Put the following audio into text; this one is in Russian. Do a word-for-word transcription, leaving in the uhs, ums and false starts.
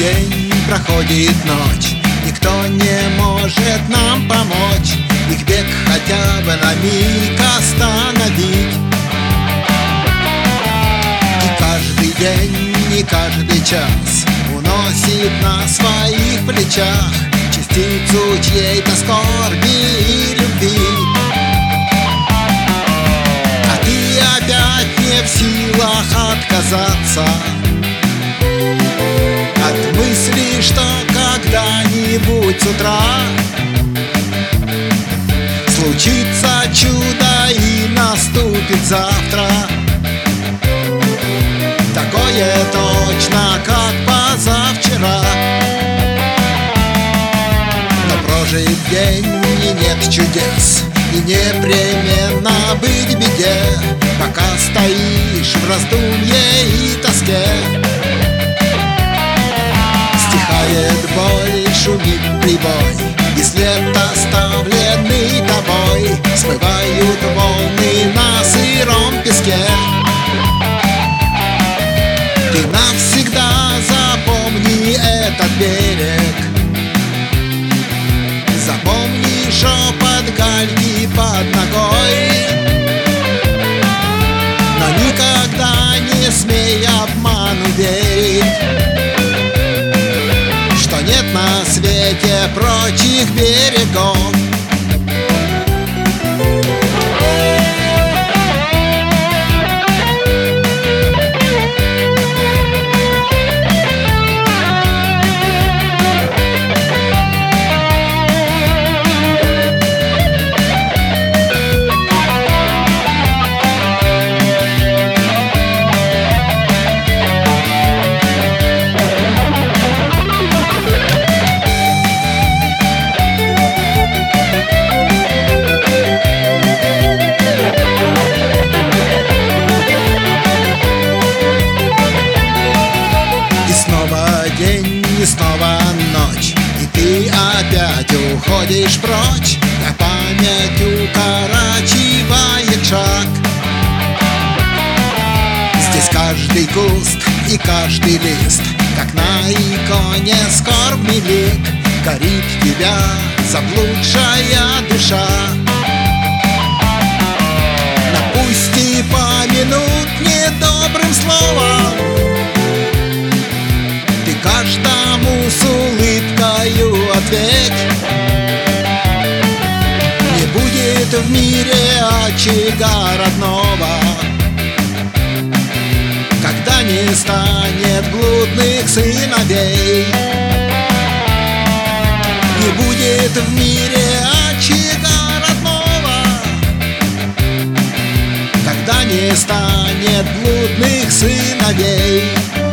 день, проходит ночь, никто не может нам помочь, их бег хотя бы на миг остановить. И каждый день, и каждый час уносит на своих плечах частицу чьей-то скорби и любви. А ты опять не в силах отказаться от мысли, что когда-нибудь с утра случится чудо и наступит завтра, такое точно, как позавчера. Но прожит день и нет чудес, и непременно быть в беде, пока стоишь в раздумье и тоске. Стихает боль, шумит прибой, и след, оставленный тобой, смывают волны на сыром песке. Ты навсегда запомни этот берег, запомни шепот гальки под ногой, но никогда не смей обману верить, что нет на свете прочих берегов. И снова ночь, и ты опять уходишь прочь, а память укорачивает шаг. Здесь каждый куст и каждый лист, как на иконе скорбный лик, корит тебя заблудшая душа. Но пусть и помянут недобрым словом, ты каждому с улыбкою ответь. Не будет в мире очага родного, когда не станет блудных сыновей. Не будет в мире очага родного, когда не станет блудных сыновей.